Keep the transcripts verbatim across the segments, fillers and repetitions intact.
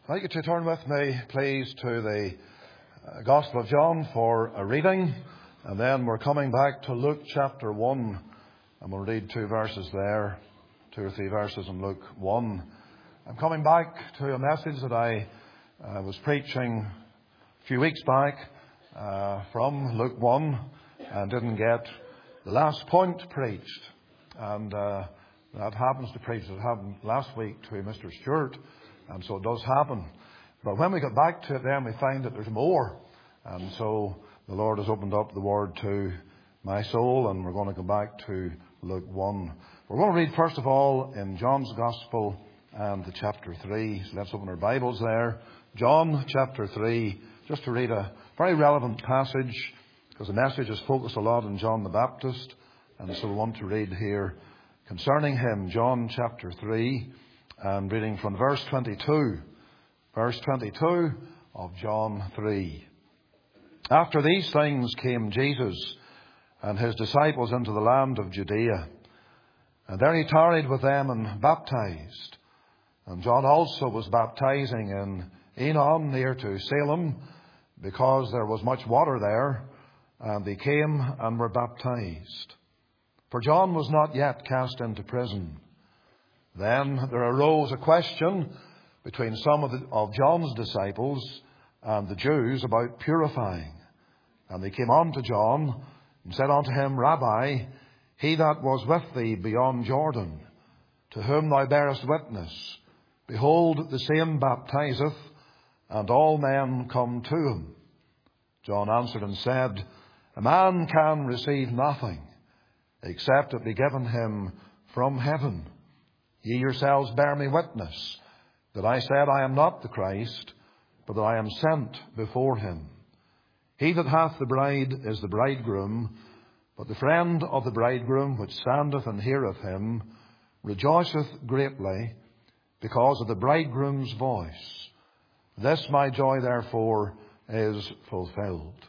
I'd like you to turn with me, please, to the uh, Gospel of John for a reading. And then we're coming back to Luke chapter one. And we'll read two verses there, two or three verses in Luke one. I'm coming back to a message that I uh, was preaching a few weeks back uh, from Luke one and didn't get the last point preached. And uh, that happens to preach. It happened last week to Mister Stewart. And so it does happen. But when we get back to it, then we find that there's more. And so the Lord has opened up the Word to my soul, and we're going to go back to Luke one. We're going to read, first of all, in John's Gospel and the chapter three. So let's open our Bibles there. John chapter three, just to read a very relevant passage, because the message is focused a lot on John the Baptist. And so we want to read here concerning him, John chapter three. And reading from verse twenty-two. Verse twenty-two of John three. After these things came Jesus and his disciples into the land of Judea. And there he tarried with them and baptized. And John also was baptizing in Enon near to Salem, because there was much water there. And they came and were baptized. For John was not yet cast into prison. Then there arose a question between some of, the, of John's disciples and the Jews about purifying. And they came unto John and said unto him, Rabbi, he that was with thee beyond Jordan, to whom thou bearest witness, behold, the same baptizeth, and all men come to him. John answered and said, A man can receive nothing, except it be given him from heaven. Ye yourselves bear me witness that I said I am not the Christ, but that I am sent before him. He that hath the bride is the bridegroom, but the friend of the bridegroom which standeth and heareth him rejoiceth greatly because of the bridegroom's voice. This my joy therefore is fulfilled.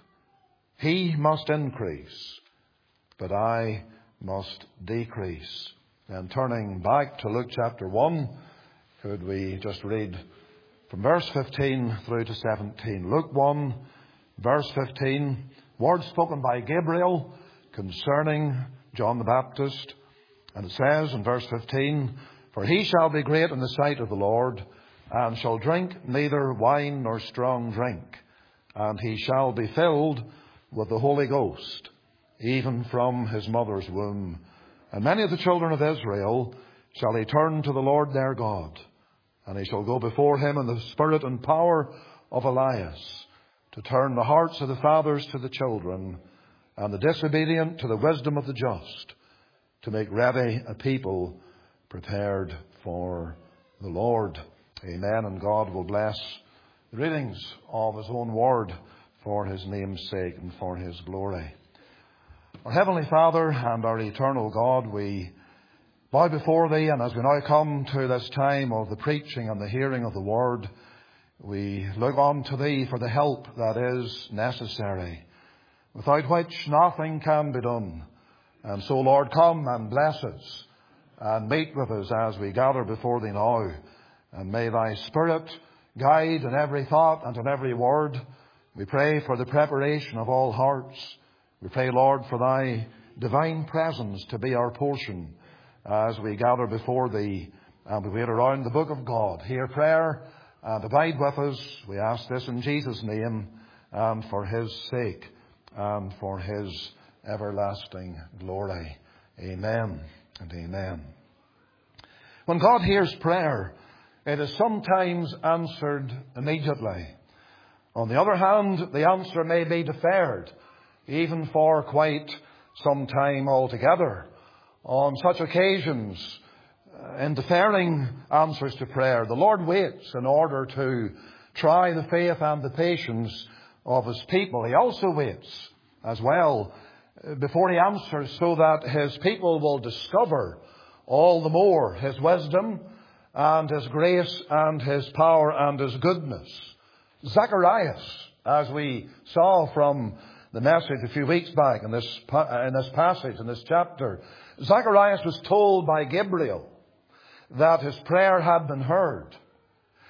He must increase, but I must decrease. And turning back to Luke chapter one, could we just read from verse fifteen through to seventeen. Luke one, verse fifteen, words spoken by Gabriel concerning John the Baptist. And it says in verse fifteen, For he shall be great in the sight of the Lord, and shall drink neither wine nor strong drink. And he shall be filled with the Holy Ghost, even from his mother's womb. And many of the children of Israel shall he turn to the Lord their God. And he shall go before him in the spirit and power of Elias, to turn the hearts of the fathers to the children, and the disobedient to the wisdom of the just, to make ready a people prepared for the Lord. Amen. And God will bless the readings of his own word for his name's sake and for his glory. Our Heavenly Father and our eternal God, we bow before thee, and as we now come to this time of the preaching and the hearing of the word, we look on to thee for the help that is necessary, without which nothing can be done. And so, Lord, come and bless us and meet with us as we gather before thee now. And may thy Spirit guide in every thought and in every word. We pray for the preparation of all hearts. We pray, Lord, for thy divine presence to be our portion as we gather before thee and we wait around the book of God. Hear prayer and abide with us. We ask this in Jesus' name and for his sake and for his everlasting glory. Amen and amen. When God hears prayer, it is sometimes answered immediately. On the other hand, the answer may be deferred, even for quite some time altogether. On such occasions, uh, in deferring answers to prayer, the Lord waits in order to try the faith and the patience of his people. He also waits as well before he answers, so that his people will discover all the more his wisdom and his grace and his power and his goodness. Zacharias, as we saw from the message a few weeks back in this, in this passage, in this chapter, Zacharias was told by Gabriel that his prayer had been heard.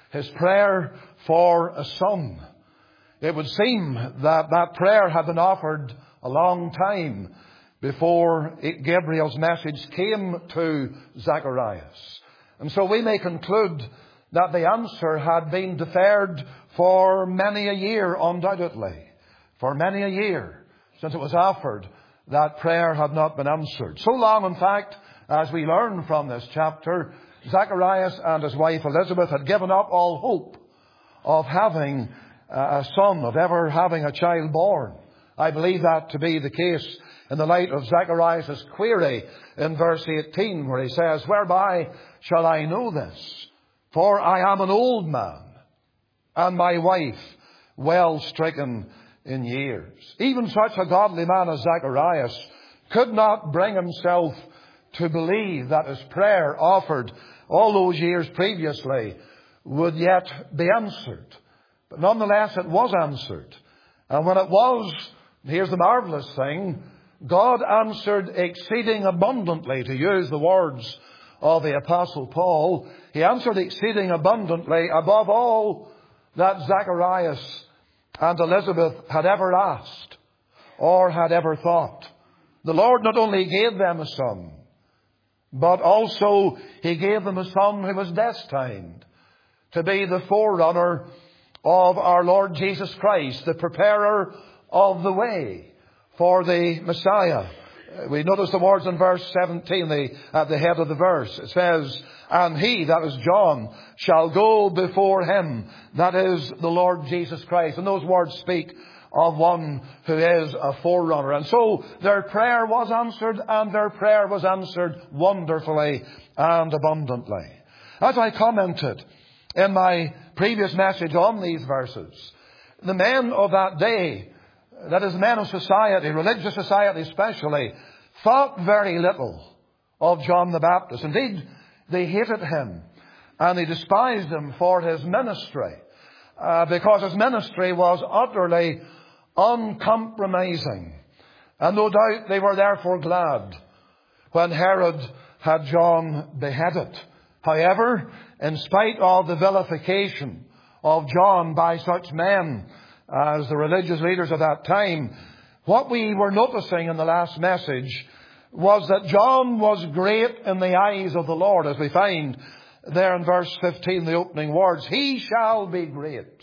his prayer for a son. It would seem that that prayer had been offered a long time before it, Gabriel's message came to Zacharias. And so we may conclude that the answer had been deferred for many a year, undoubtedly. For many a year since it was offered, that prayer had not been answered. So long, in fact, as we learn from this chapter, Zacharias and his wife Elizabeth had given up all hope of having a son, of ever having a child born. I believe that to be the case in the light of Zacharias' query in verse eighteen, where he says, "Whereby shall I know this? For I am an old man, and my wife well stricken in years." Even such a godly man as Zacharias could not bring himself to believe that his prayer offered all those years previously would yet be answered. But nonetheless, it was answered. And when it was, here's the marvelous thing, God answered exceeding abundantly, to use the words of the Apostle Paul. He answered exceeding abundantly above all that Zacharias and Elizabeth had ever asked or had ever thought. The Lord not only gave them a son, but also He gave them a son who was destined to be the forerunner of our Lord Jesus Christ, the preparer of the way for the Messiah. We notice the words in verse seventeen, the, at the head of the verse. It says, "And he," that is John, "shall go before him," that is the Lord Jesus Christ. And those words speak of one who is a forerunner. And so their prayer was answered, and their prayer was answered wonderfully and abundantly. As I commented in my previous message on these verses, the men of that day, that is, men of society, religious society especially, thought very little of John the Baptist. Indeed, they hated him and they despised him for his ministry, uh, because his ministry was utterly uncompromising. And no doubt they were therefore glad when Herod had John beheaded. However, in spite of the vilification of John by such men as the religious leaders of that time, what we were noticing in the last message was that John was great in the eyes of the Lord, as we find there in verse fifteen, the opening words, "He shall be great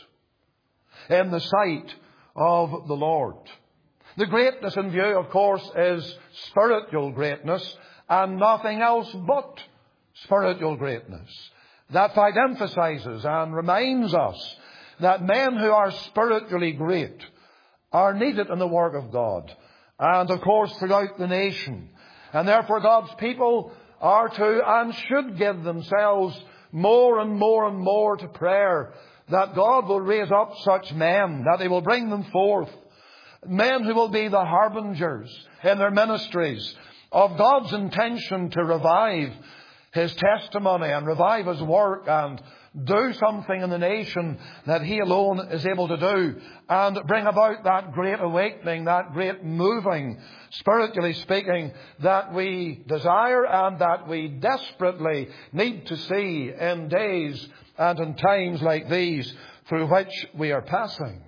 in the sight of the Lord." The greatness in view, of course, is spiritual greatness and nothing else but spiritual greatness. That fact emphasizes and reminds us that men who are spiritually great are needed in the work of God, and of course throughout the nation. And therefore God's people are to and should give themselves more and more and more to prayer, that God will raise up such men, that He will bring them forth, men who will be the harbingers in their ministries of God's intention to revive His testimony and revive His work and do something in the nation that He alone is able to do, and bring about that great awakening, that great moving, spiritually speaking, that we desire and that we desperately need to see in days and in times like these through which we are passing.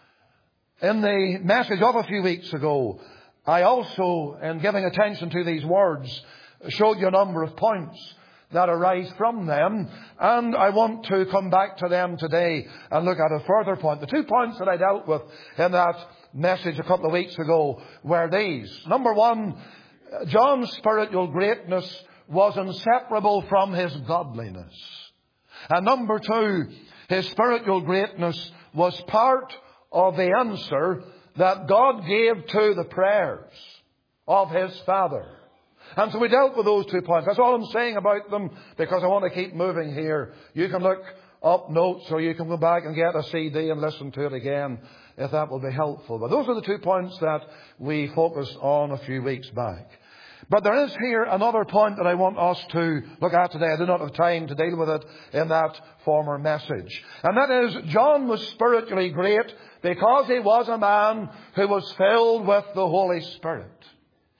In the message of a few weeks ago, I also, in giving attention to these words, showed you a number of points that arise from them, and I want to come back to them today and look at a further point. The two points that I dealt with in that message a couple of weeks ago were these. Number one, John's spiritual greatness was inseparable from his godliness. And number two, his spiritual greatness was part of the answer that God gave to the prayers of His Father. And so we dealt with those two points. That's all I'm saying about them, because I want to keep moving here. You can look up notes, or you can go back and get a C D and listen to it again, if that will be helpful. But those are the two points that we focused on a few weeks back. But there is here another point that I want us to look at today. I do not have time to deal with it in that former message. And that is, John was spiritually great because he was a man who was filled with the Holy Spirit.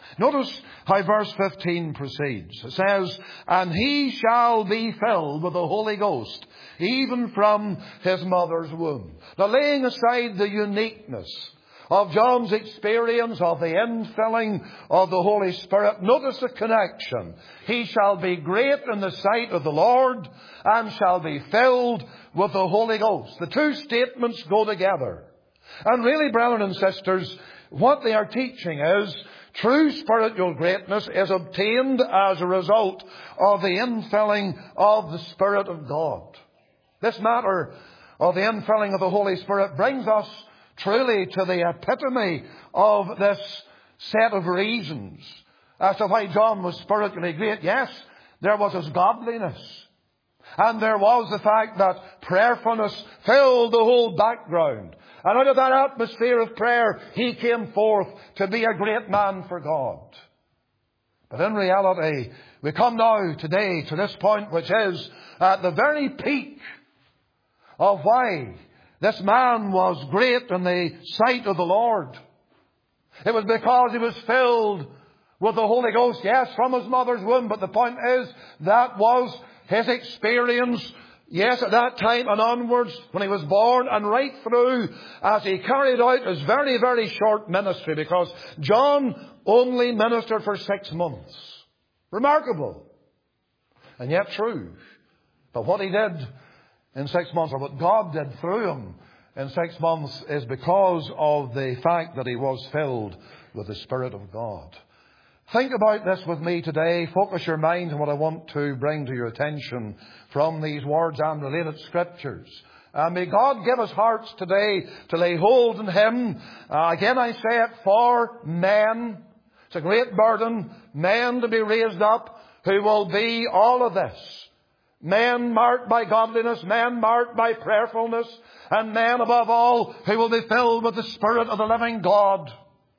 Notice how verse fifteen proceeds. It says, and he shall be filled with the Holy Ghost, even from his mother's womb. Now, laying aside the uniqueness of John's experience of the infilling of the Holy Spirit, notice the connection. He shall be great in the sight of the Lord and shall be filled with the Holy Ghost. The two statements go together. And really, brethren and sisters, what they are teaching is true spiritual greatness is obtained as a result of the infilling of the Spirit of God. This matter of the infilling of the Holy Spirit brings us truly to the epitome of this set of reasons as to why John was spiritually great. Yes, there was his godliness. And there was the fact that prayerfulness filled the whole background. And out of that atmosphere of prayer, he came forth to be a great man for God. But in reality, we come now today to this point, which is at the very peak of why this man was great in the sight of the Lord. It was because he was filled with the Holy Ghost, yes, from his mother's womb. But the point is, that was his experience, yes, at that time and onwards, when he was born, and right through as he carried out his very, very short ministry, because John only ministered for six months. Remarkable. And yet true. But what he did in six months, or what God did through him in six months, is because of the fact that he was filled with the Spirit of God. Think about this with me today. Focus your mind on what I want to bring to your attention from these words and related scriptures. Uh, may God give us hearts today to lay hold on Him. Uh, again, I say it, for men. It's a great burden. Men to be raised up who will be all of this. Men marked by godliness, men marked by prayerfulness, and men above all who will be filled with the Spirit of the living God.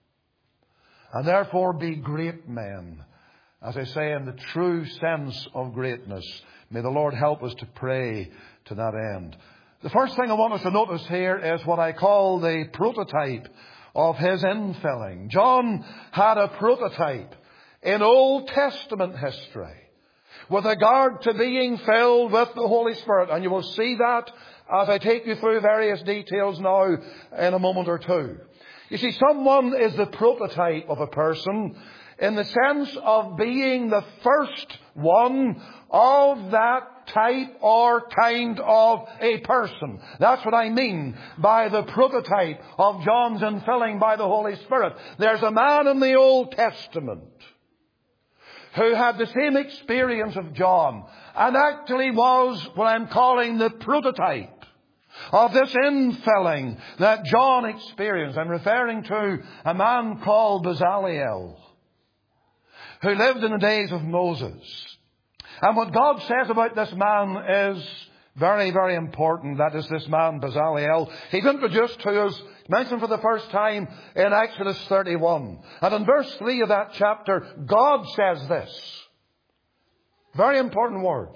And therefore be great men, as I say, in the true sense of greatness. May the Lord help us to pray to that end. The first thing I want us to notice here is what I call the prototype of his infilling. John had a prototype in Old Testament history with regard to being filled with the Holy Spirit. And you will see that as I take you through various details now in a moment or two. You see, someone is the prototype of a person in the sense of being the first one of that type or kind of a person. That's what I mean by the prototype of John's infilling by the Holy Spirit. There's a man in the Old Testament who had the same experience of John and actually was what I'm calling the prototype of this infilling that John experienced. I'm referring to a man called Bezaleel, who lived in the days of Moses. And what God says about this man is very, very important. That is this man, Bezaleel. He's introduced to us, mentioned for the first time in Exodus thirty-one. And in verse three of that chapter, God says this. Very important words.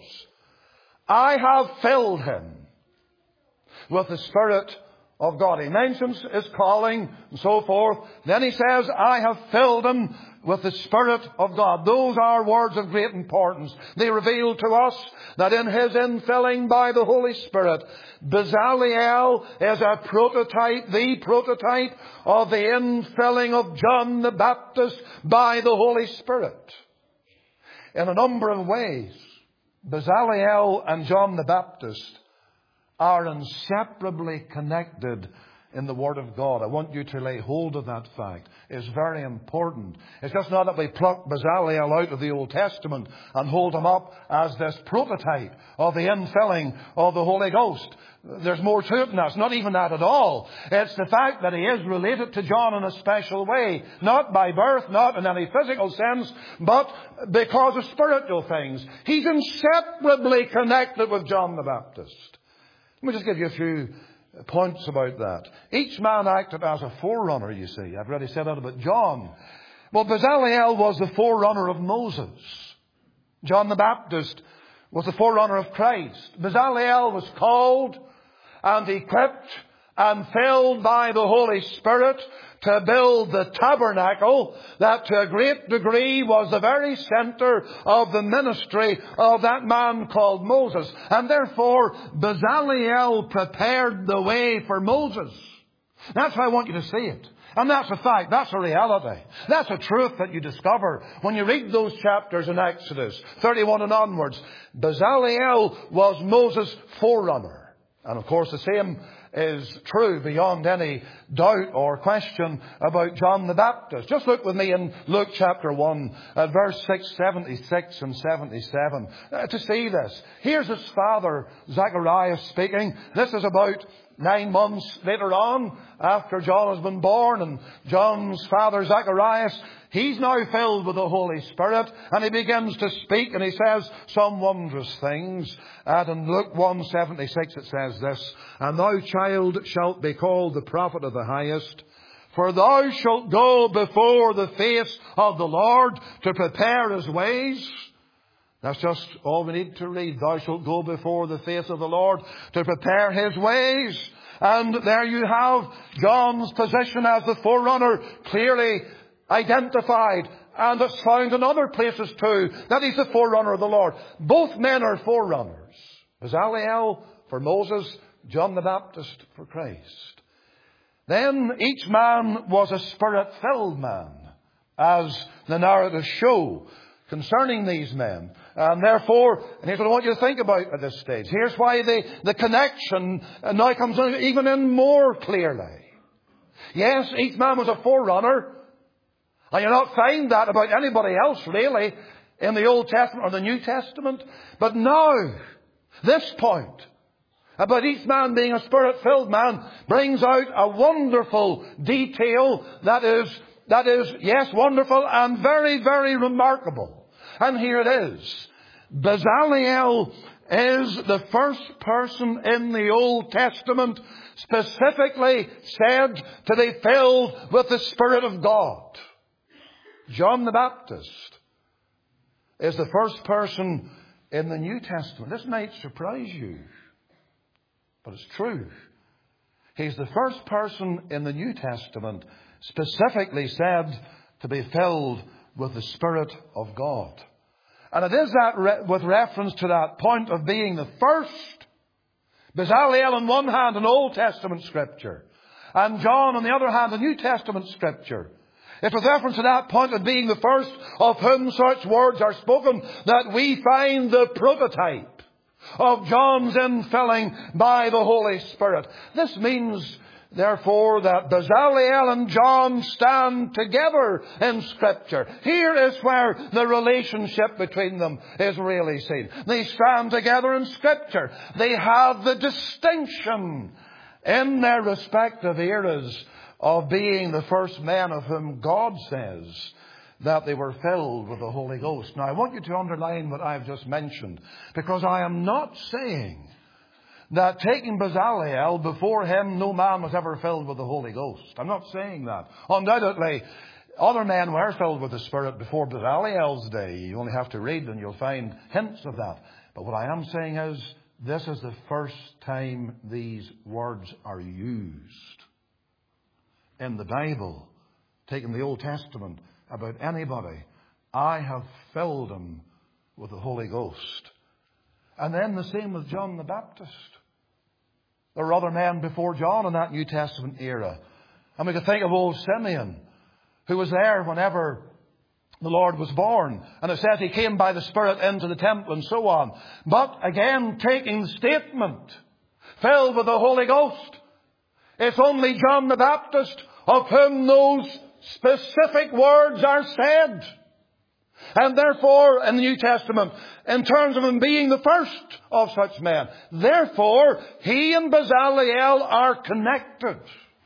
I have filled him with the Spirit of God. He mentions his calling and so forth. Then he says, I have filled him with the Spirit of God. Those are words of great importance. They reveal to us that in his infilling by the Holy Spirit, Bezaleel is a prototype, the prototype of the infilling of John the Baptist by the Holy Spirit. In a number of ways, Bezaleel and John the Baptist are inseparably connected in the Word of God. I want you to lay hold of that fact. It's very important. It's just not that we pluck Bezaleel out of the Old Testament and hold him up as this prototype of the infilling of the Holy Ghost. There's more to it than that. It's not even that at all. It's the fact that he is related to John in a special way. Not by birth, not in any physical sense, but because of spiritual things. He's inseparably connected with John the Baptist. Let me just give you a few points about that. Each man acted as a forerunner, you see. I've already said that about John. Well, Bezaleel was the forerunner of Moses. John the Baptist was the forerunner of Christ. Bezaleel was called and equipped and filled by the Holy Spirit to build the tabernacle that to a great degree was the very center of the ministry of that man called Moses. And therefore, Bezaleel prepared the way for Moses. That's how I want you to see it. And that's a fact. That's a reality. That's a truth that you discover when you read those chapters in Exodus thirty-one and onwards. Bezaleel was Moses' forerunner. And of course the same is true beyond any doubt or question about John the Baptist. Just look with me in Luke chapter one at verse six, seventy-six and seventy-seven uh, to see this. Here's his father Zacharias speaking. This is about nine months later on after John has been born, and John's father Zacharias, he's now filled with the Holy Spirit, and he begins to speak, and he says some wondrous things. And in Luke one seventy-six it says this, "And thou, child, shalt be called the prophet of the highest, for thou shalt go before the face of the Lord to prepare his ways." That's just all we need to read. Thou shalt go before the face of the Lord to prepare his ways. And there you have John's position as the forerunner clearly identified. And it's found in other places too, that he's the forerunner of the Lord. Both men are forerunners. Bezaleel for Moses, John the Baptist for Christ. Then each man was a Spirit-filled man, as the narratives show concerning these men. And therefore, and here's what I want you to think about at this stage. Here's why the, the connection now comes in even in more clearly. Yes, each man was a forerunner. And you'll not find that about anybody else really in the Old Testament or the New Testament. But now, this point about each man being a Spirit-filled man brings out a wonderful detail that is, that is, yes, wonderful and very, very remarkable. And here it is. Bezaleel is the first person in the Old Testament specifically said to be filled with the Spirit of God. John the Baptist is the first person in the New Testament. This might surprise you, but it's true. He's the first person in the New Testament specifically said to be filled with the Spirit of God. And it is that re- with reference to that point of being the first. Bezaleel on one hand an Old Testament scripture, and John on the other hand a New Testament scripture. It's with reference to that point of being the first of whom such words are spoken that we find the prototype of John's infilling by the Holy Spirit. This means, therefore, that Bezaleel and John stand together in Scripture. Here is where the relationship between them is really seen. They stand together in Scripture. They have the distinction in their respective eras of being the first men of whom God says that they were filled with the Holy Ghost. Now, I want you to underline what I've just mentioned, because I am not saying that taking Bezaleel, before him no man was ever filled with the Holy Ghost. I'm not saying that. Undoubtedly, other men were filled with the Spirit before Bezaleel's day. You only have to read and you'll find hints of that. But what I am saying is, this is the first time these words are used in the Bible, taking the Old Testament, about anybody. I have filled him with the Holy Ghost. And then the same with John the Baptist. There were other men before John in that New Testament era. And we could think of old Simeon, who was there whenever the Lord was born. And it says he came by the Spirit into the temple and so on. But again, taking the statement, filled with the Holy Ghost, it's only John the Baptist of whom those specific words are said. And therefore, in the New Testament, in terms of him being the first of such men, therefore, he and Bezaleel are connected.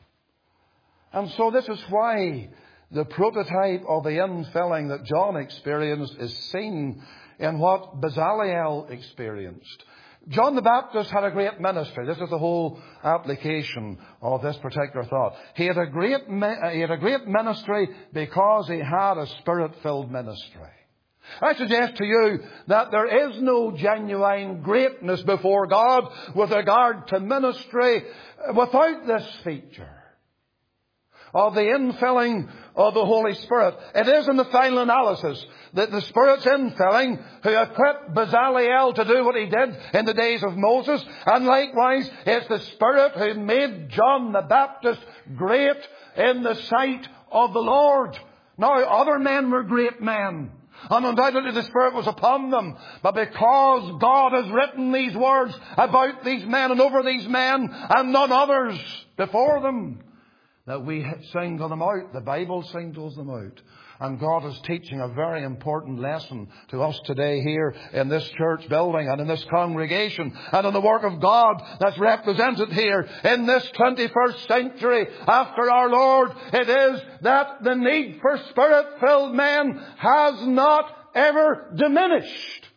And so this is why the prototype of the infilling that John experienced is seen in what Bezaleel experienced. John the Baptist had a great ministry. This is the whole application of this particular thought. He had a great, he had a great ministry because he had a Spirit-filled ministry. I suggest to you that there is no genuine greatness before God with regard to ministry without this feature of the infilling of the Holy Spirit. It is in the final analysis that the Spirit's infilling who equipped Bezaleel to do what he did in the days of Moses. And likewise, it's the Spirit who made John the Baptist great in the sight of the Lord. Now, other men were great men, and undoubtedly the Spirit was upon them. But because God has written these words about these men and over these men and none others before them, that we single them out. The Bible singles them out. And God is teaching a very important lesson to us today here in this church building and in this congregation and in the work of God that's represented here in this twenty-first century after our Lord. It is that the need for Spirit-filled men has not ever diminished.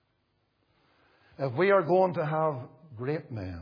If we are going to have great men,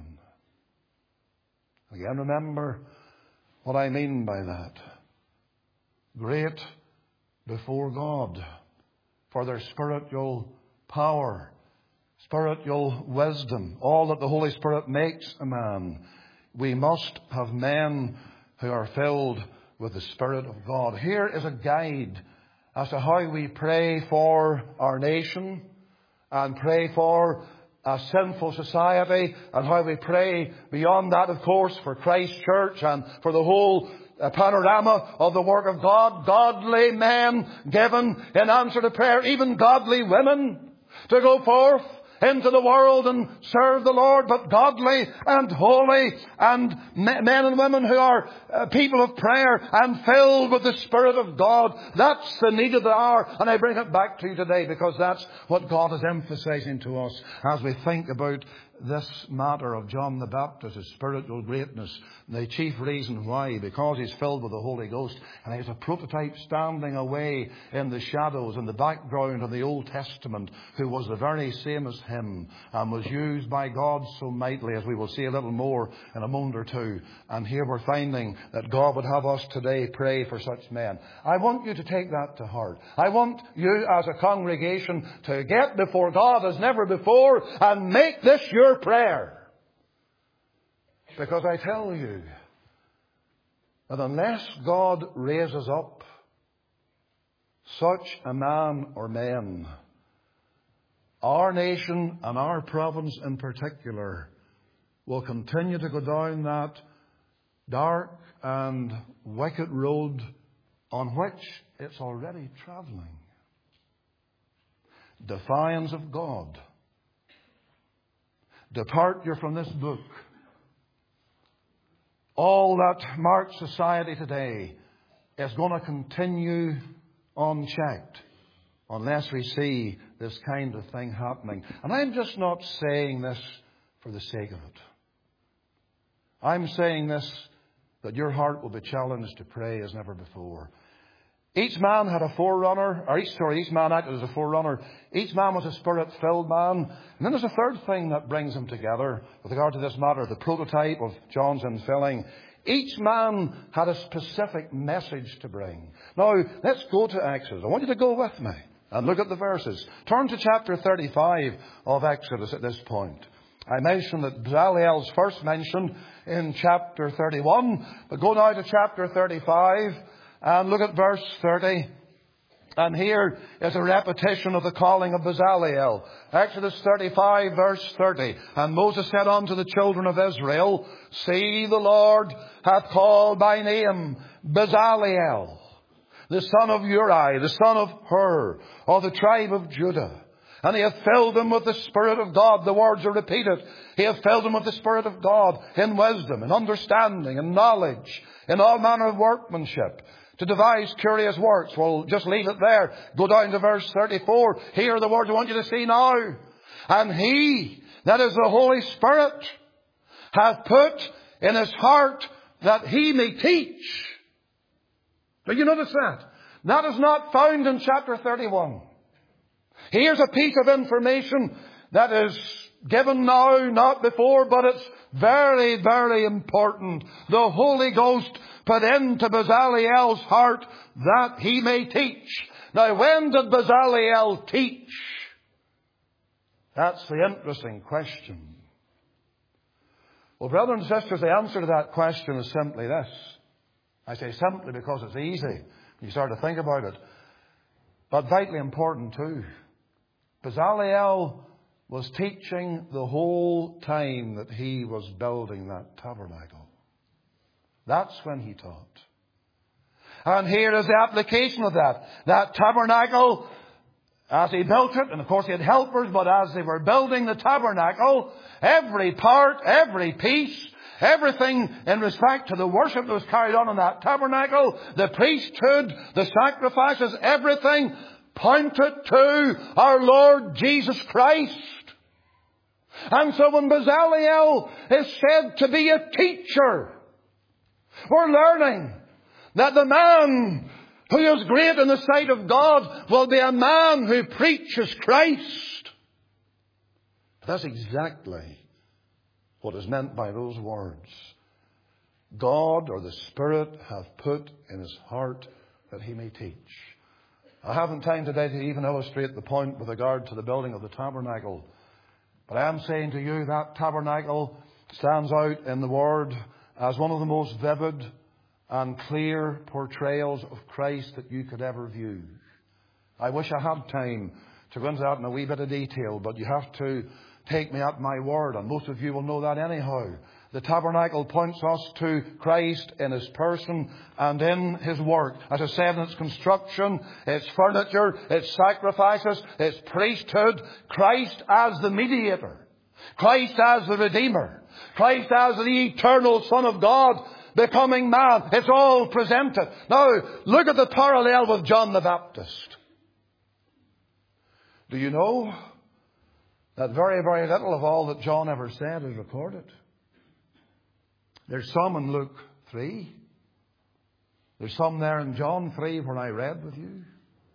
again remember what I mean by that. Great before God for their spiritual power, spiritual wisdom, all that the Holy Spirit makes a man. We must have men who are filled with the Spirit of God. Here is a guide as to how we pray for our nation and pray for a sinful society, and how we pray beyond that, of course, for Christ's church and for the whole uh, panorama of the work of God. Godly men given in answer to prayer, even godly women, to go forth into the world and serve the Lord, but godly and holy and men and women who are uh, people of prayer and filled with the Spirit of God. That's the need of the hour, and I bring it back to you today because that's what God is emphasizing to us as we think about this matter of John the Baptist, his spiritual greatness. The chief reason why, because he's filled with the Holy Ghost, and he's a prototype standing away in the shadows, in the background of the Old Testament, who was the very same as him, and was used by God so mightily, as we will see a little more in a moment or two. And here we're finding that God would have us today pray for such men. I want you to take that to heart. I want you as a congregation to get before God as never before and make this your prayer. Because I tell you that unless God raises up such a man or men, our nation and our province in particular will continue to go down that dark and wicked road on which it's already travelling. Defiance of God. Departure from this book. All that marks society today is going to continue unchecked unless we see this kind of thing happening. And I'm just not saying this for the sake of it. I'm saying this that your heart will be challenged to pray as never before. Each man had a forerunner, or each, sorry, each man acted as a forerunner. Each man was a Spirit-filled man. And then there's a third thing that brings them together with regard to this matter, the prototype of John's infilling. Each man had a specific message to bring. Now, let's go to Exodus. I want you to go with me and look at the verses. Turn to chapter thirty-five of Exodus at this point. I mentioned that Bezalel's first mentioned in chapter thirty-one, but go now to chapter thirty-five. And look at verse thirty. And here is a repetition of the calling of Bezaleel. Exodus thirty-five, verse thirty. And Moses said unto the children of Israel, See, the Lord hath called by name Bezaleel, the son of Uri, the son of Hur, of the tribe of Judah. And he hath filled them with the Spirit of God. The words are repeated. He hath filled them with the Spirit of God in wisdom, in understanding, in knowledge, in all manner of workmanship, to devise curious works. We'll just leave it there. Go down to verse thirty-four. Here are the words I want you to see now. And he, that is the Holy Spirit, hath put in his heart that he may teach. Do you notice that? That is not found in chapter thirty-one. Here's a piece of information that is given now, not before, but it's very, very important. The Holy Ghost put into Bezalel's heart that he may teach. Now, when did Bezalel teach? That's the interesting question. Well, brothers and sisters, the answer to that question is simply this. I say simply because it's easy when you start to think about it, but vitally important too. Bezalel was teaching the whole time that he was building that tabernacle. That's when he taught. And here is the application of that. That tabernacle, as he built it, and of course he had helpers, but as they were building the tabernacle, every part, every piece, everything in respect to the worship that was carried on in that tabernacle, the priesthood, the sacrifices, everything pointed to our Lord Jesus Christ. And so when Bezalel is said to be a teacher, we're learning that the man who is great in the sight of God will be a man who preaches Christ. That's exactly what is meant by those words. God, or the Spirit, hath put in his heart that he may teach. I haven't time today to even illustrate the point with regard to the building of the tabernacle. But I am saying to you that tabernacle stands out in the Word as one of the most vivid and clear portrayals of Christ that you could ever view. I wish I had time to go into that in a wee bit of detail, but you have to take me at my word, and most of you will know that anyhow. The tabernacle points us to Christ in his person and in his work. As I said, in its construction, its furniture, its sacrifices, its priesthood, Christ as the mediator, Christ as the Redeemer, Christ as the eternal Son of God becoming man. It's all presented. Now, look at the parallel with John the Baptist. Do you know that very, very little of all that John ever said is recorded? There's some in Luke three. There's some there in John three where I read with you.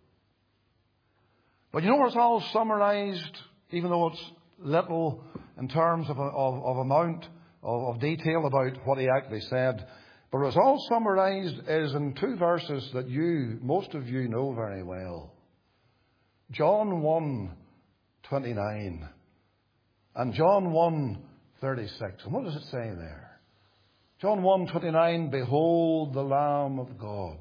But you know where it's all summarized, even though it's little in terms of, a, of, of amount of, of detail about what he actually said. But what's all summarized is in two verses that you, most of you know very well. John one twenty-nine and John one thirty-six. And what does it say there? John one twenty-nine, behold the Lamb of God,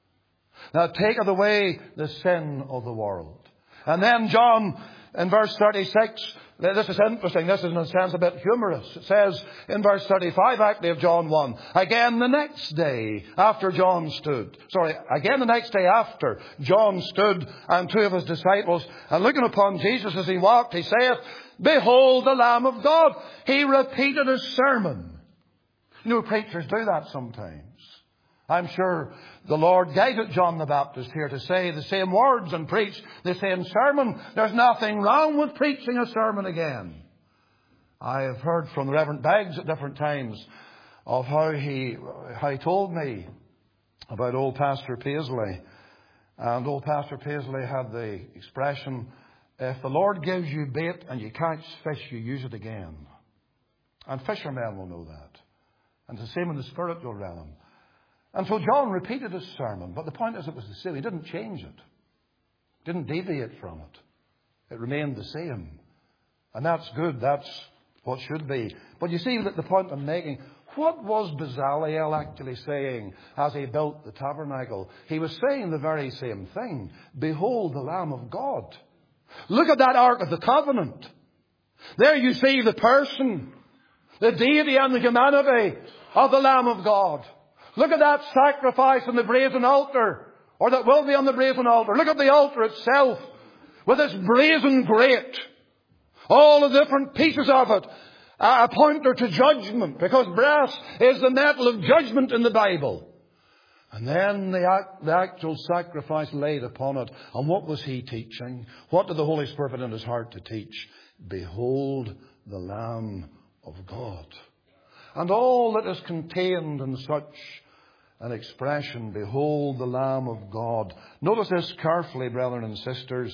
that taketh away the sin of the world. And then John, in verse thirty-six, this is interesting, this is in a sense a bit humorous. It says in verse thirty-five actually of John one, again the next day after John stood, sorry, again the next day after John stood and two of his disciples, and looking upon Jesus as he walked, he saith, behold the Lamb of God. He repeated his sermon. You know, preachers do that sometimes. I'm sure the Lord guided John the Baptist here to say the same words and preach the same sermon. There's nothing wrong with preaching a sermon again. I have heard from the Reverend Beggs at different times of how he, how he told me about old Pastor Paisley. And old Pastor Paisley had the expression, if the Lord gives you bait and you catch fish, you use it again. And fishermen will know that. And the same in the spiritual realm. And so John repeated his sermon. But the point is, it was the same. He didn't change it. Didn't deviate from it. It remained the same. And that's good. That's what should be. But you see that the point I'm making, what was Bezalel actually saying as he built the tabernacle? He was saying the very same thing. Behold the Lamb of God. Look at that Ark of the Covenant. There you see the person, the deity and the humanity of the Lamb of God. Look at that sacrifice on the brazen altar, or that will be on the brazen altar. Look at the altar itself with its brazen grate. All the different pieces of it, a pointer to judgment, because brass is the metal of judgment in the Bible. And then the, act, the actual sacrifice laid upon it. And what was he teaching? What did the Holy Spirit put in his heart to teach? Behold the Lamb of God. And all that is contained in such an expression, behold the Lamb of God. Notice this carefully, brethren and sisters.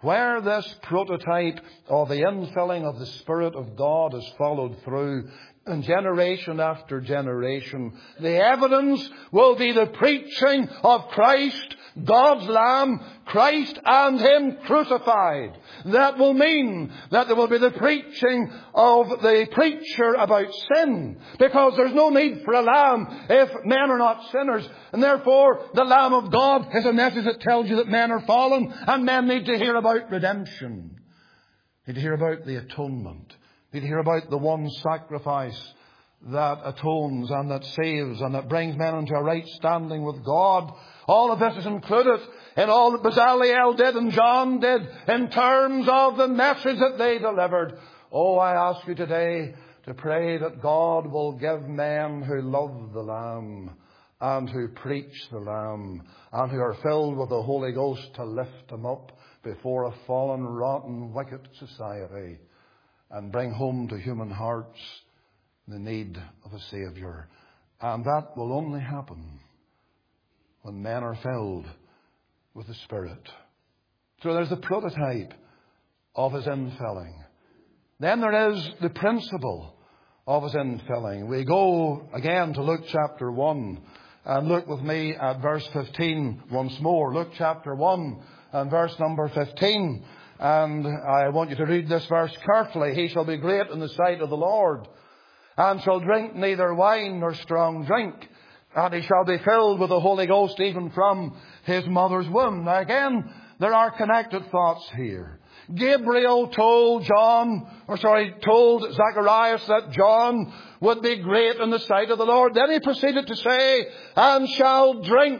where this prototype of the infilling of the Spirit of God is followed through, and generation after generation, the evidence will be the preaching of Christ, God's Lamb, Christ and Him crucified. That will mean that there will be the preaching of the preacher about sin, because there's no need for a lamb if men are not sinners. And therefore, the Lamb of God is a message that tells you that men are fallen, and men need to hear about redemption. Need to hear about the atonement. Need to hear about the one sacrifice that atones and that saves and that brings men into a right standing with God. All of this is included in all that Bezaleel did and John did in terms of the message that they delivered. Oh, I ask you today to pray that God will give men who love the Lamb and who preach the Lamb and who are filled with the Holy Ghost to lift them up before a fallen, rotten, wicked society and bring home to human hearts the need of a Saviour. And that will only happen when men are filled with the Spirit. So there's the prototype of His infilling. Then there is the principle of His infilling. We go again to Luke chapter one, and look with me at verse fifteen once more. Luke chapter one and verse number fifteen. And I want you to read this verse carefully. He shall be great in the sight of the Lord, and shall drink neither wine nor strong drink, and he shall be filled with the Holy Ghost even from his mother's womb. Now again, there are connected thoughts here. Gabriel told John, or sorry, told Zacharias that John would be great in the sight of the Lord. Then he proceeded to say, and shall drink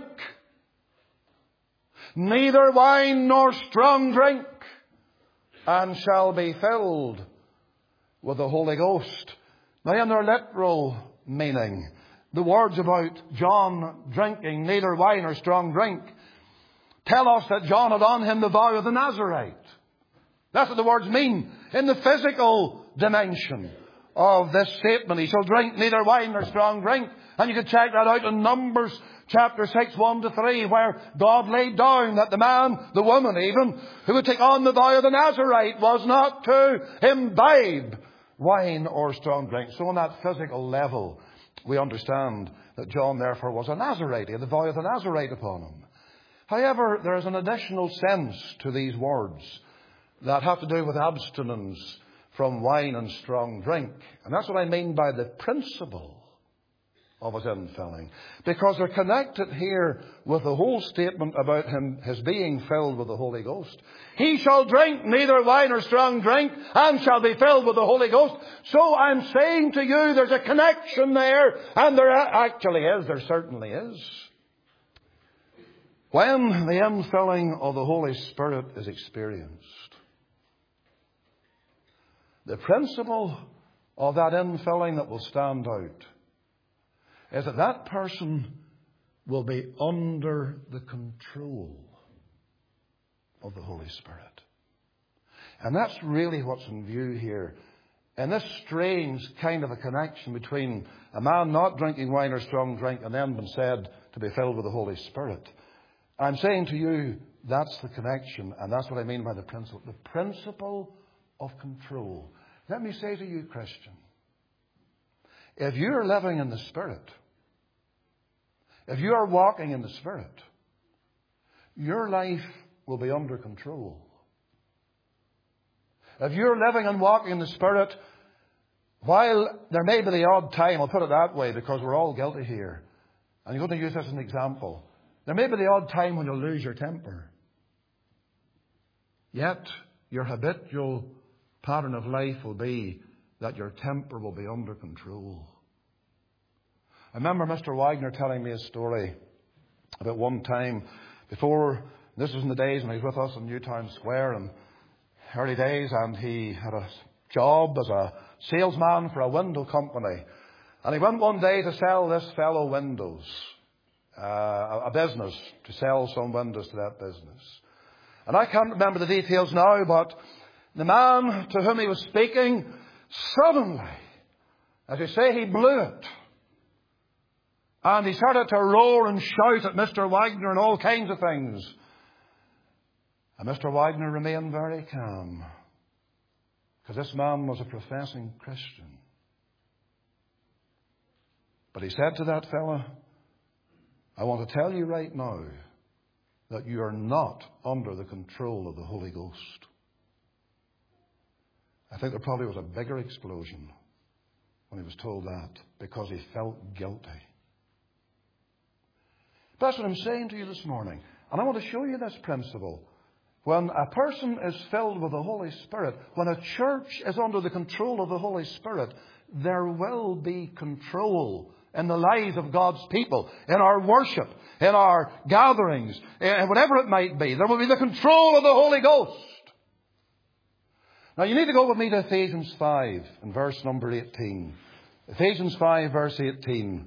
neither wine nor strong drink, and shall be filled with the Holy Ghost. Now in their literal meaning, the words about John drinking neither wine nor strong drink tell us that John had on him the vow of the Nazarite. That's what the words mean in the physical dimension of this statement. He shall drink neither wine nor strong drink. And you can check that out in Numbers chapter six, one to three, where God laid down that the man, the woman even, who would take on the vow of the Nazarite was not to imbibe wine or strong drink. So on that physical level, we understand that John therefore was a Nazarite. He had the vow of the Nazarite upon him. However, there is an additional sense to these words that have to do with abstinence from wine and strong drink. And that's what I mean by the principle of his infilling. Because they're connected here with the whole statement about him, his being filled with the Holy Ghost. He shall drink neither wine nor strong drink, and shall be filled with the Holy Ghost. So I'm saying to you, there's a connection there, and there actually is, there certainly is. When the infilling of the Holy Spirit is experienced, the principle of that infilling that will stand out is that that person will be under the control of the Holy Spirit. And that's really what's in view here. And this strange kind of a connection between a man not drinking wine or strong drink and then being said to be filled with the Holy Spirit. I'm saying to you, that's the connection, and that's what I mean by the principle. The principle of control. Let me say to you, Christian, if you're living in the Spirit, if you are walking in the Spirit, your life will be under control. If you're living and walking in the Spirit, while there may be the odd time, I'll put it that way because we're all guilty here, and I'm going to use this as an example. There may be the odd time when you'll lose your temper. Yet, your habitual pattern of life will be that your temper will be under control. I remember Mister Wagner telling me a story about one time before, this was in the days when he was with us in Newtown Square in early days, and he had a job as a salesman for a window company. And he went one day to sell this fellow windows, uh, a business, to sell some windows to that business. And I can't remember the details now, but the man to whom he was speaking, suddenly, as you say, he blew it. And he started to roar and shout at Mister Wagner and all kinds of things. And Mister Wagner remained very calm, because this man was a professing Christian. But he said to that fella, I want to tell you right now that you are not under the control of the Holy Ghost. I think there probably was a bigger explosion when he was told that, because he felt guilty. But that's what I'm saying to you this morning. And I want to show you this principle. When a person is filled with the Holy Spirit, when a church is under the control of the Holy Spirit, there will be control in the lives of God's people, in our worship, in our gatherings, in whatever it might be. There will be the control of the Holy Ghost. Now you need to go with me to Ephesians five and verse number eighteen. Ephesians five verse eighteen.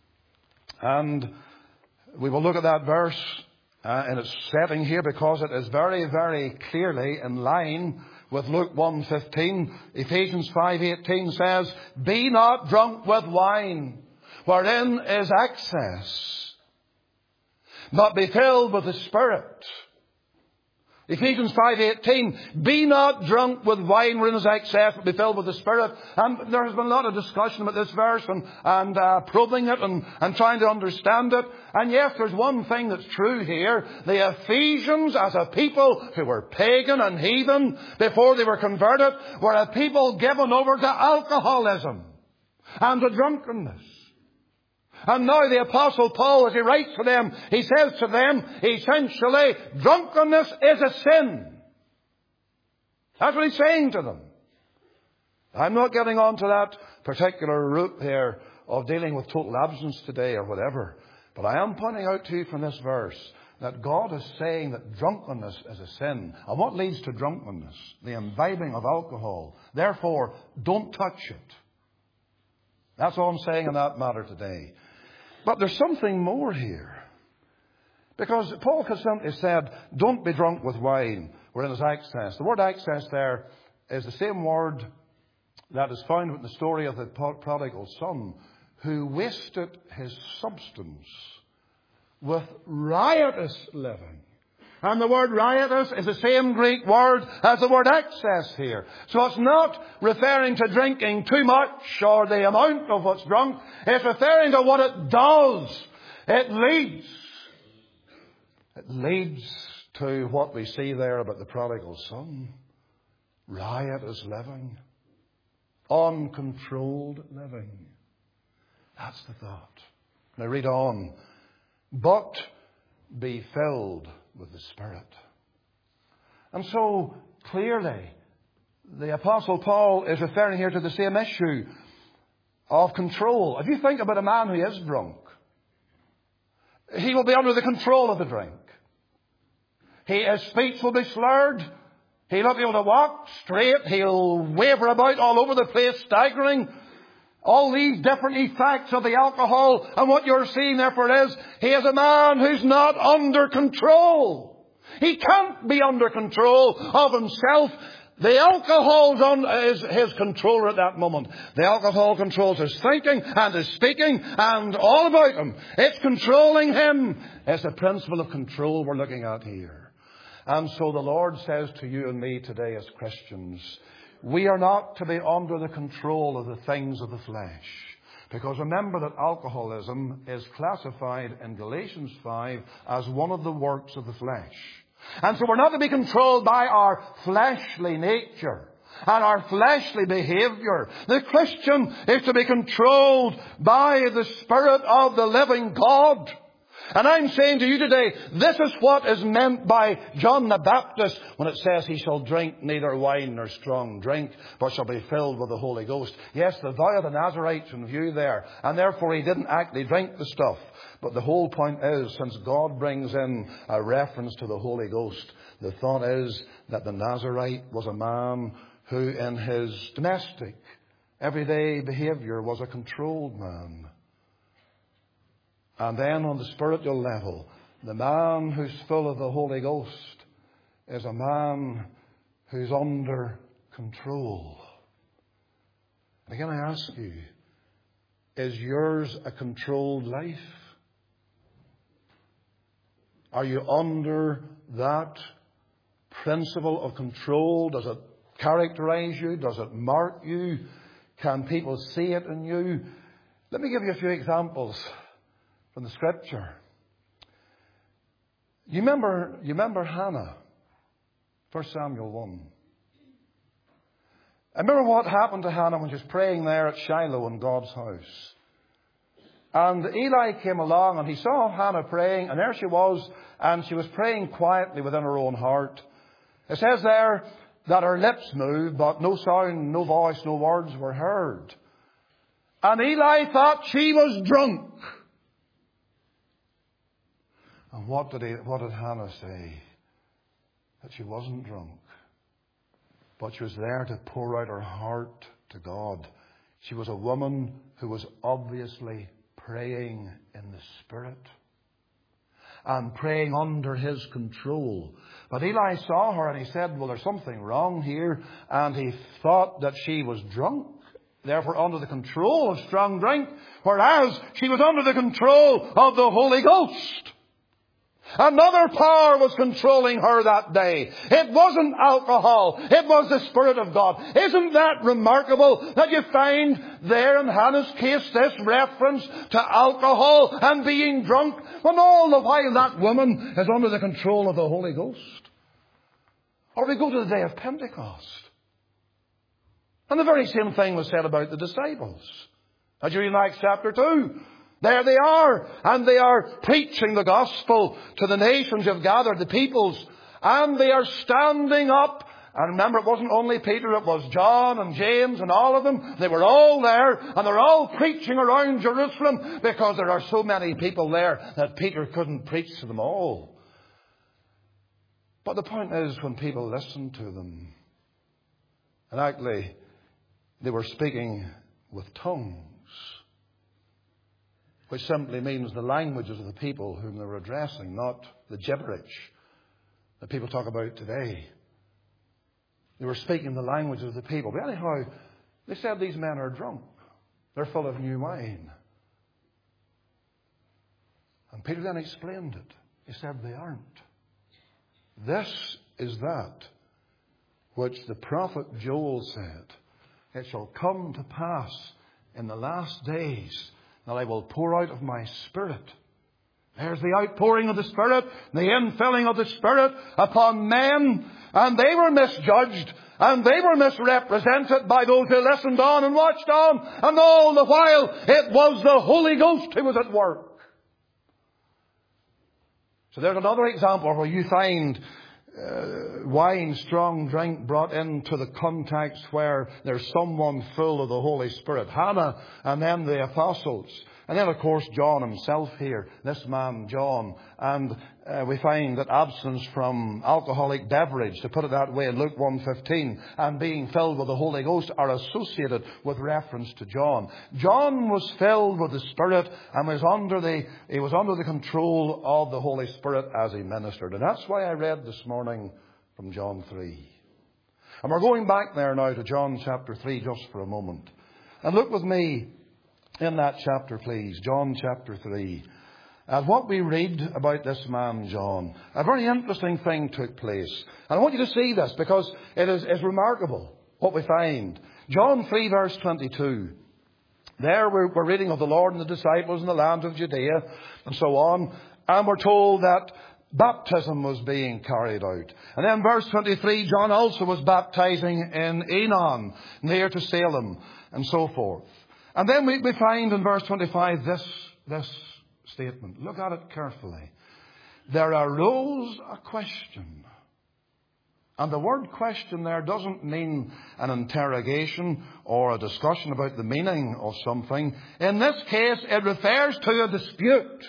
And we will look at that verse uh, in its setting here, because it is very, very clearly in line with Luke one fifteen. Ephesians five eighteen says, be not drunk with wine, wherein is excess, but be filled with the Spirit. Ephesians five eighteen, be not drunk with wine wherein is excess, but be filled with the Spirit. And there has been a lot of discussion about this verse and, and uh, probing it and, and trying to understand it. And yes, there's one thing that's true here. The Ephesians, as a people who were pagan and heathen before they were converted, were a people given over to alcoholism and to drunkenness. And now the Apostle Paul, as he writes to them, he says to them, essentially, drunkenness is a sin. That's what he's saying to them. I'm not getting on to that particular route here of dealing with total abstinence today or whatever. But I am pointing out to you from this verse that God is saying that drunkenness is a sin. And what leads to drunkenness? The imbibing of alcohol. Therefore, don't touch it. That's all I'm saying on that matter today. But there's something more here. Because Paul has simply said, don't be drunk with wine wherein is excess. The word excess there is the same word that is found in the story of the prodigal son, who wasted his substance with riotous living. And the word riotous is the same Greek word as the word excess here. So it's not referring to drinking too much or the amount of what's drunk. It's referring to what it does. It leads. It leads to what we see there about the prodigal son. Riotous living. Uncontrolled living. That's the thought. Now read on. But be filled with the Spirit. And so, clearly, the Apostle Paul is referring here to the same issue of control. If you think about a man who is drunk, he will be under the control of the drink. He, his speech will be slurred. He'll not be able to walk straight. He'll waver about all over the place, staggering. All these different effects of the alcohol, and what you're seeing therefore is, he is a man who's not under control. He can't be under control of himself. The alcohol is his controller at that moment. The alcohol controls his thinking and his speaking and all about him. It's controlling him. It's the principle of control we're looking at here. And so the Lord says to you and me today as Christians, we are not to be under the control of the things of the flesh. Because remember that alcoholism is classified in Galatians five as one of the works of the flesh. And so we're not to be controlled by our fleshly nature and our fleshly behavior. The Christian is to be controlled by the Spirit of the living God. And I'm saying to you today, this is what is meant by John the Baptist when it says he shall drink neither wine nor strong drink, but shall be filled with the Holy Ghost. Yes, the vow of the Nazarites in view there, and therefore he didn't actually drink the stuff. But the whole point is, since God brings in a reference to the Holy Ghost, the thought is that the Nazarite was a man who in his domestic, everyday behavior was a controlled man. And then on the spiritual level, the man who's full of the Holy Ghost is a man who's under control. And again, I ask you, is yours a controlled life? Are you under that principle of control? Does it characterize you? Does it mark you? Can people see it in you? Let me give you a few examples from the Scripture. You remember, you remember Hannah, First Samuel one. I remember what happened to Hannah when she was praying there at Shiloh in God's house. And Eli came along and he saw Hannah praying, and there she was, and she was praying quietly within her own heart. It says there that her lips moved, but no sound, no voice, no words were heard. And Eli thought she was drunk. And what did he, what did Hannah say? That she wasn't drunk, but she was there to pour out her heart to God. She was a woman who was obviously praying in the Spirit and praying under His control. But Eli saw her and he said, well, there's something wrong here. And he thought that she was drunk, therefore under the control of strong drink, whereas she was under the control of the Holy Ghost. Another power was controlling her that day. It wasn't alcohol. It was the Spirit of God. Isn't that remarkable that you find there in Hannah's case this reference to alcohol and being drunk, when all the while that woman is under the control of the Holy Ghost? Or we go to the day of Pentecost, and the very same thing was said about the disciples. As you read in Acts chapter two, there they are, and they are preaching the gospel to the nations who have gathered, the peoples, and they are standing up. And remember, it wasn't only Peter, it was John and James and all of them. They were all there, and they're all preaching around Jerusalem because there are so many people there that Peter couldn't preach to them all. But the point is, when people listened to them, and actually they were speaking with tongues, which simply means the languages of the people whom they were addressing, not the gibberish that people talk about today. They were speaking the language of the people. But anyhow, they said these men are drunk. They're full of new wine. And Peter then explained it. He said they aren't. This is that which the prophet Joel said. It shall come to pass in the last days that I will pour out of my Spirit. There's the outpouring of the Spirit, the infilling of the Spirit upon men. And they were misjudged, and they were misrepresented by those who listened on and watched on. And all the while, it was the Holy Ghost who was at work. So there's another example where you find Uh, wine, strong drink brought into the context where there's someone full of the Holy Spirit. Hannah, and then the apostles. And then, of course, John himself here, this man, John. And uh, we find that abstinence from alcoholic beverage, to put it that way in Luke one fifteen, and being filled with the Holy Ghost are associated with reference to John. John was filled with the Spirit and was under the, he was under the control of the Holy Spirit as he ministered. And that's why I read this morning from John three. And we're going back there now to John chapter three just for a moment. And look with me in that chapter, please. John chapter three. And what we read about this man, John, a very interesting thing took place. And I want you to see this because it is, is remarkable what we find. John three verse twenty-two. There we're, we're reading of the Lord and the disciples in the land of Judea and so on. And we're told that baptism was being carried out. And then verse twenty-three, John also was baptizing in Enon, near to Salem, and so forth. And then we, we find in verse twenty-five this, this statement. Look at it carefully. There arose a question. And the word question there doesn't mean an interrogation or a discussion about the meaning of something. In this case, it refers to a dispute.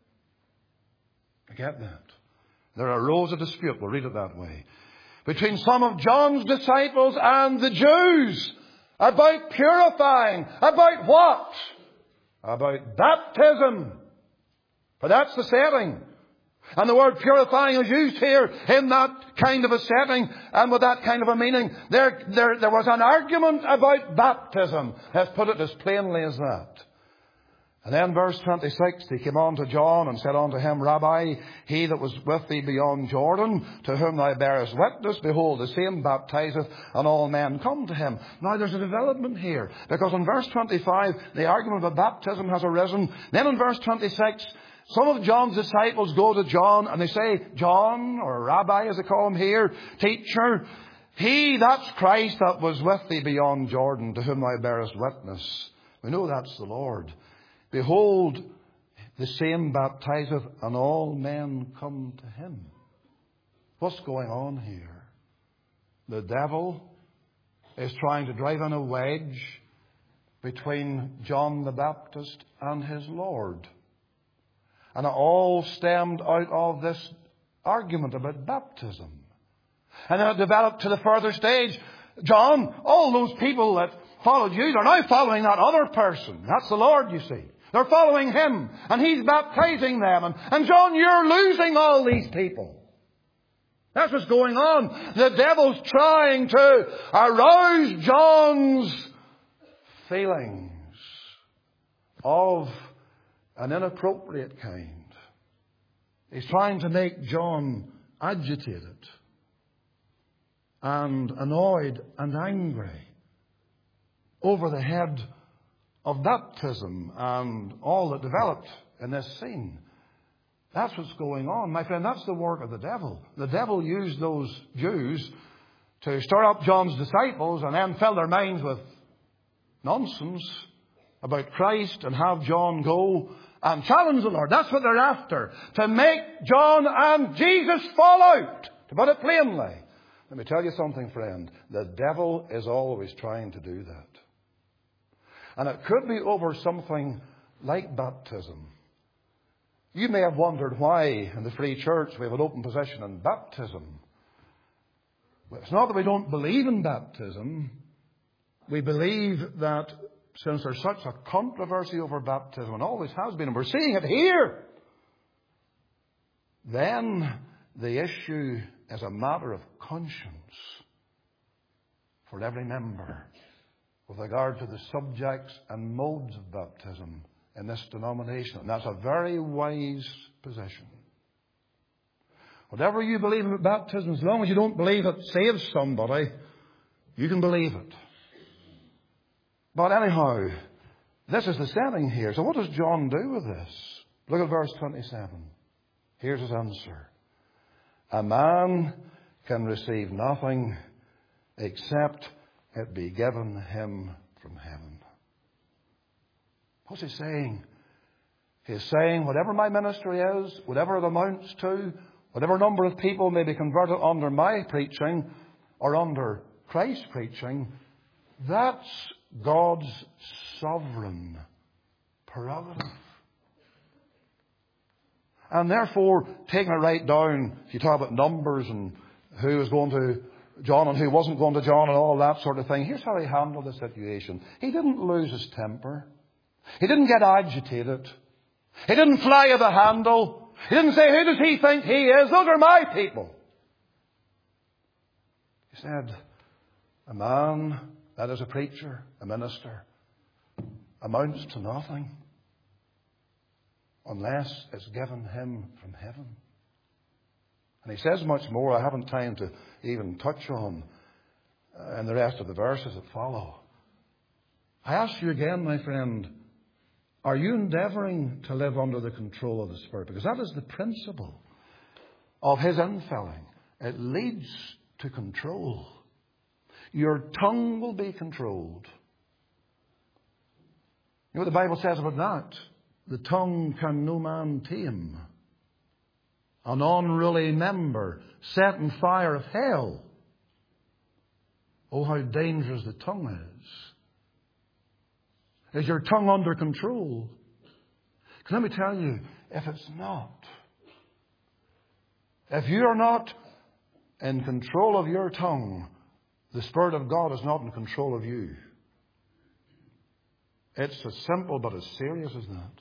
I get that. There arose a dispute, we'll read it that way, between some of John's disciples and the Jews about purifying. About what? About baptism. For that's the setting. And the word purifying is used here in that kind of a setting and with that kind of a meaning. There, there, there was an argument about baptism. Let's put it as plainly as that. And then verse twenty-six, he came on to John and said unto him, Rabbi, he that was with thee beyond Jordan, to whom thou bearest witness, behold, the same baptizeth, and all men come to him. Now there's a development here, because in verse twenty-five, the argument of baptism has arisen. Then in verse twenty-six, some of John's disciples go to John and they say, John, or Rabbi as they call him here, teacher, he, that's Christ that was with thee beyond Jordan, to whom thou bearest witness. We know that's the Lord. Behold, the same baptizeth, and all men come to him. What's going on here? The devil is trying to drive in a wedge between John the Baptist and his Lord. And it all stemmed out of this argument about baptism. And then it developed to the further stage. John, all those people that followed you, they're now following that other person. That's the Lord, you see. They're following him, and he's baptizing them. And, and John, you're losing all these people. That's what's going on. The devil's trying to arouse John's feelings of an inappropriate kind. He's trying to make John agitated and annoyed and angry over the head of baptism and all that developed in this scene. That's what's going on. My friend, that's the work of the devil. The devil used those Jews to stir up John's disciples and then fill their minds with nonsense about Christ and have John go and challenge the Lord. That's what they're after. To make John and Jesus fall out. To put it plainly. Let me tell you something, friend. The devil is always trying to do that. And it could be over something like baptism. You may have wondered why in the Free Church we have an open position in baptism. Well, it's not that we don't believe in baptism. We believe that since there's such a controversy over baptism, and always has been, and we're seeing it here, then the issue is a matter of conscience for every member with regard to the subjects and modes of baptism in this denomination. And that's a very wise position. Whatever you believe about baptism, as long as you don't believe it saves somebody, you can believe it. But anyhow, this is the setting here. So what does John do with this? Look at verse twenty-seven. Here's his answer. A man can receive nothing except it be given him from heaven. What's he saying? He's saying whatever my ministry is, whatever it amounts to, whatever number of people may be converted under my preaching or under Christ's preaching, that's God's sovereign prerogative. And therefore, taking it right down, if you talk about numbers and who was going to John and who wasn't going to John and all that sort of thing, here's how he handled the situation. He didn't lose his temper. He didn't get agitated. He didn't fly at the handle. He didn't say, who does he think he is? Those are my people. He said, a man that is a preacher, a minister, amounts to nothing unless it's given him from heaven. And he says much more I haven't time to even touch on uh, in the rest of the verses that follow. I ask you again, my friend, are you endeavouring to live under the control of the Spirit? Because that is the principle of his infilling. It leads to control. Your tongue will be controlled. You know what the Bible says about that? The tongue can no man tame. An unruly member set in fire of hell. Oh, how dangerous the tongue is. Is your tongue under control? Let me tell you, if it's not, if you are not in control of your tongue, the Spirit of God is not in control of you. It's as simple but as serious as that.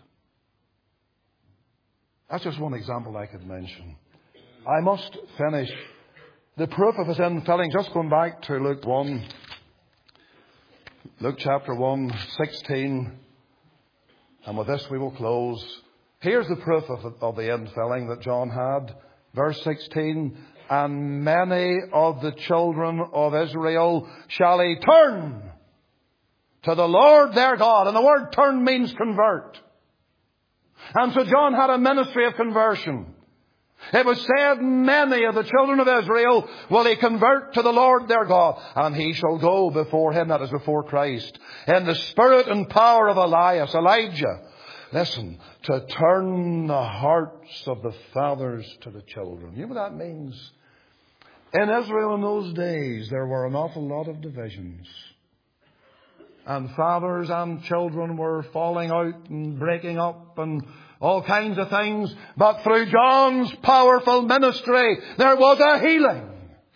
That's just one example I could mention. I must finish the proof of his infilling. Just going back to Luke one. Luke chapter one, sixteen And with this we will close. Here's the proof of, of the infilling that John had. Verse sixteen, and many of the children of Israel shall he turn to the Lord their God. And the word turn means convert. And so John had a ministry of conversion. It was said, many of the children of Israel will he convert to the Lord their God. And he shall go before him, that is before Christ, in the spirit and power of Elias, Elijah. Listen, to turn the hearts of the fathers to the children. You know what that means? In Israel in those days, there were an awful lot of divisions. And fathers and children were falling out and breaking up and all kinds of things. But through John's powerful ministry, there was a healing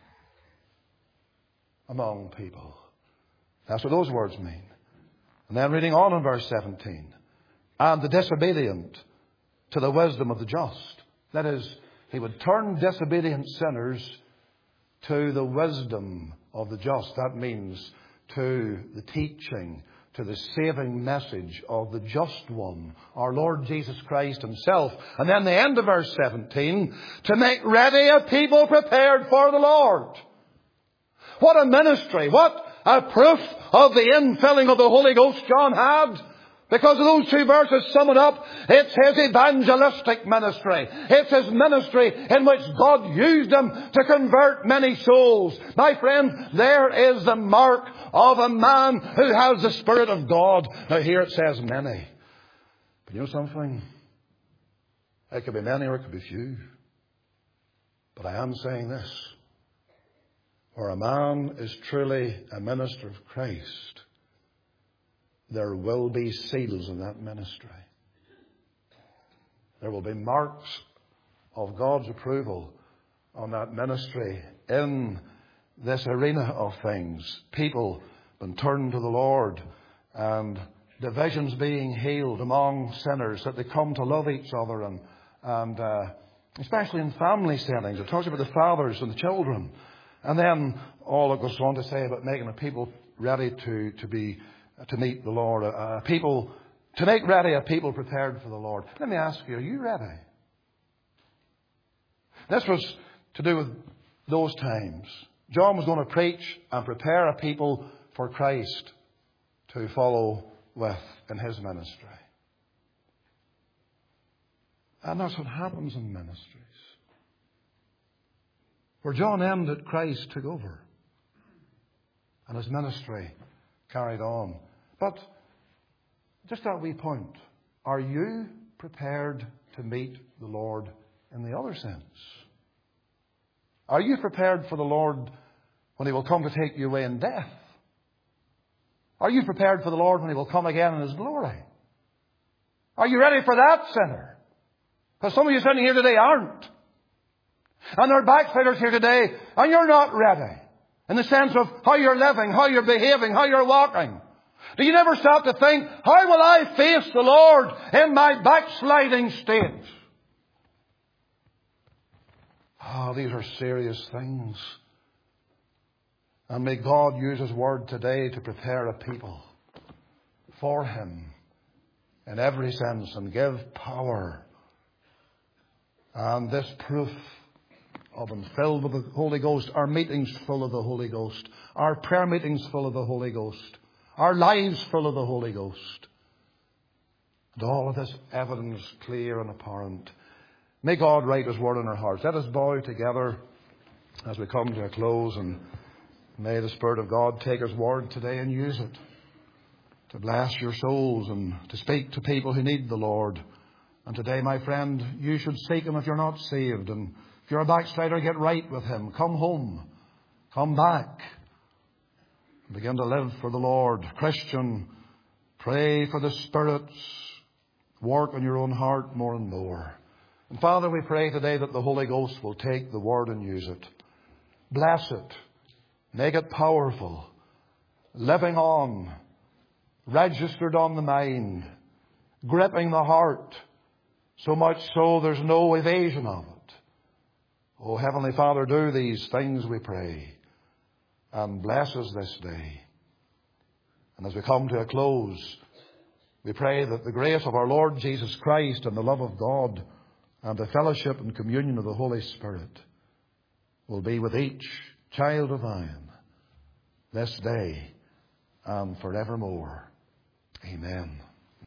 among people. That's what those words mean. And then reading on in verse seventeen. And the disobedient to the wisdom of the just. That is, he would turn disobedient sinners to the wisdom of the just. That means to the teaching, to the saving message of the just one, our Lord Jesus Christ himself. And then the end of verse seventeen, to make ready a people prepared for the Lord. What a ministry, what a proof of the infilling of the Holy Ghost John had. Because of those two verses sum it up, it's his evangelistic ministry. It's his ministry in which God used him to convert many souls. My friend, there is the mark of a man who has the Spirit of God. Now here it says many. But you know something? It could be many or it could be few. But I am saying this. Where a man is truly a minister of Christ, there will be seals in that ministry. There will be marks of God's approval on that ministry in this arena of things. People being turned to the Lord and divisions being healed among sinners, that they come to love each other, and, and uh, especially in family settings. It talks about the fathers and the children. And then all it goes on to say about making a people ready to, to be to meet the Lord, a people, to make ready a people prepared for the Lord. Let me ask you, are you ready? This was to do with those times. John was going to preach and prepare a people for Christ to follow with in his ministry. And that's what happens in ministries. Where John ended, Christ took over. And his ministry carried on. But just that wee point. Are you prepared to meet the Lord in the other sense? Are you prepared for the Lord when he will come to take you away in death? Are you prepared for the Lord when he will come again in his glory? Are you ready for that, sinner? Because some of you sitting here today aren't. And there are backsliders here today, and you're not ready. In the sense of how you're living, how you're behaving, how you're walking. Do you never stop to think, how will I face the Lord in my backsliding state? Ah, oh, these are serious things. And may God use his word today to prepare a people for him in every sense and give power. And this proof of them filled with the Holy Ghost, our meetings full of the Holy Ghost, our prayer meetings full of the Holy Ghost, our lives full of the Holy Ghost. And all of this evidence clear and apparent. May God write his word in our hearts. Let us bow together as we come to a close, and may the Spirit of God take his word today and use it to bless your souls and to speak to people who need the Lord. And today, my friend, you should seek him if you're not saved. And if you're a backslider, get right with him. Come home. Come back. Begin to live for the Lord. Christian, pray for the Spirit's work on your own heart more and more. And Father, we pray today that the Holy Ghost will take the word and use it. Bless it. Make it powerful. Living on. Registered on the mind. Gripping the heart. So much so there's no evasion of it. Oh, Heavenly Father, do these things, we pray. And bless us this day. And as we come to a close, We pray that the grace of our Lord Jesus Christ and the love of God and the fellowship and communion of the Holy Spirit will be with each child of thine this day and forevermore. Amen.